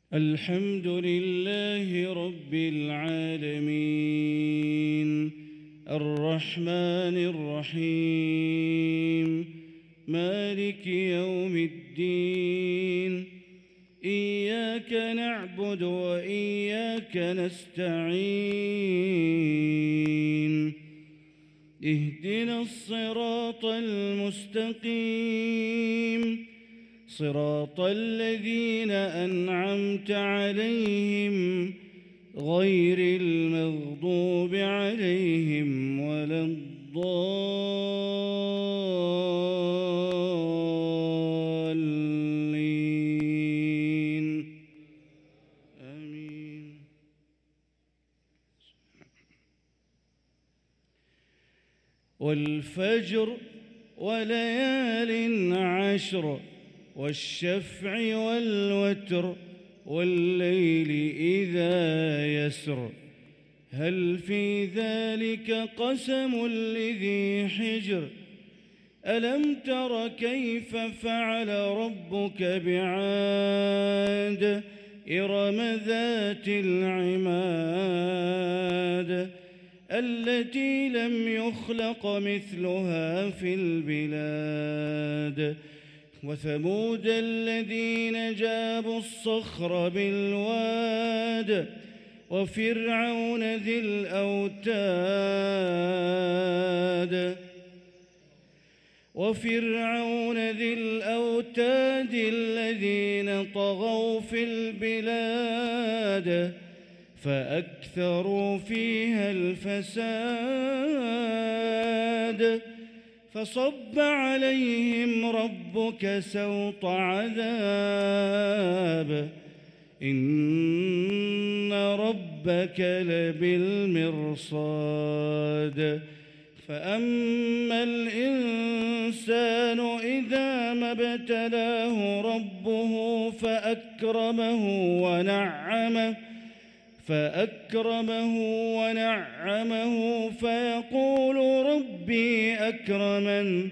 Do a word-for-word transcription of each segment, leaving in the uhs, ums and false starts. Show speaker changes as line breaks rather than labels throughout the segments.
الحمد لله رب العالمين الرحمن الرحيم مالك يوم الدين إياك نعبد وإياك نستعين اهدنا الصراط المستقيم صراط الذين أنعمت عليهم غير المغضوب عليهم ولا الضالين آمين. والفجر وليال عشر والشفع والوتر والليل إذا يسر هل في ذلك قسم لذي حجر ألم تر كيف فعل ربك بعاد إرم ذات العماد التي لم يخلق مثلها في البلاد وثمود الذين جابوا الصخر بالواد وفرعون ذي الأوتاد وفرعون ذي الأوتاد الذين طغوا في البلاد فأكثروا فيها الفساد فصب عليهم ربك سوط عذاب إن ربك لبالمرصاد فأما الإنسان إذا ما ابتلاه ربه فأكرمه ونعمه فأكرمه ونعمه فيقول ربي أكرمن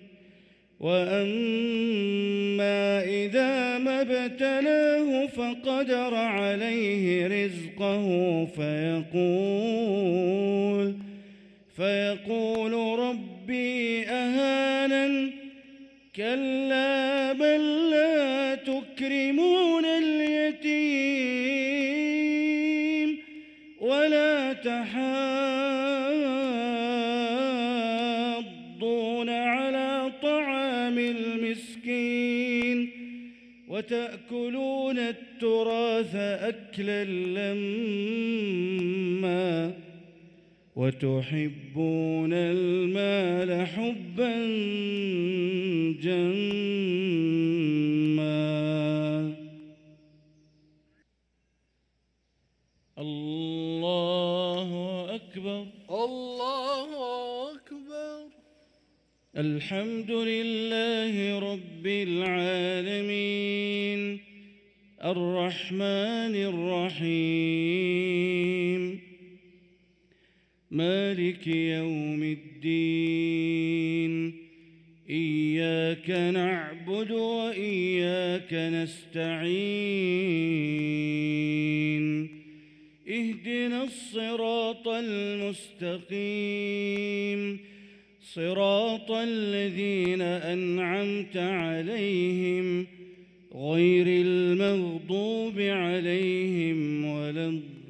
وأما إذا ما ابتلاه فقدر عليه رزقه فيقول فيقول ربي أهانن كلا بل لا تكرمون اليتيم ولا تحاضون على طعام المسكين وتأكلون التراث أكلا لما وتحبون المال حبا جما. الله أكبر
الله أكبر.
الحمد لله رب العالمين الرحمن الرحيم مالك يوم الدين إياك نعبد وإياك نستعين اهدنا الصراط المستقيم صراط الذين أنعمت عليهم غير المغضوب عليهم ولا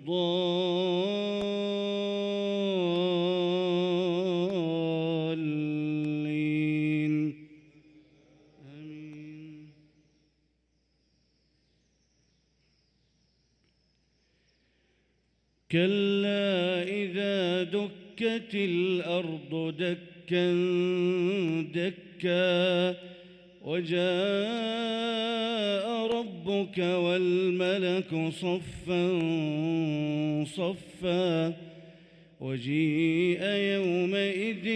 الضالين آمين. كلا إذا دكت الأرض دكا دكا وجاء ربك والملك صفا صفا وجيء يومئذ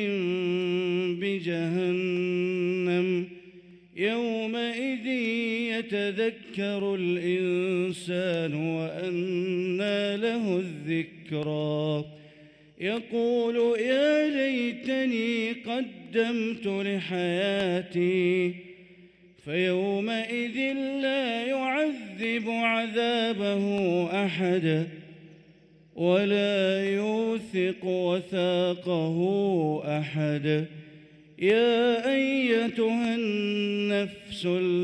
بجهنم يومئذ يتذكر الإنسان وأنى له الذكرى يقول يا ليتني قدمت لحياتي فيومئذ لا يعذب عذابه أحد ولا يوثق وثاقه أحد. يا أيتها النفس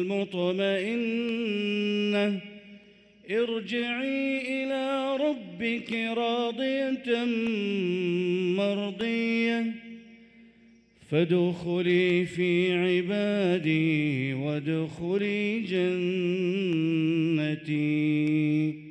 المطمئنة ارجعي إلى ربك راضية مرضية فادخلي في عبادي وادخلي جنتي.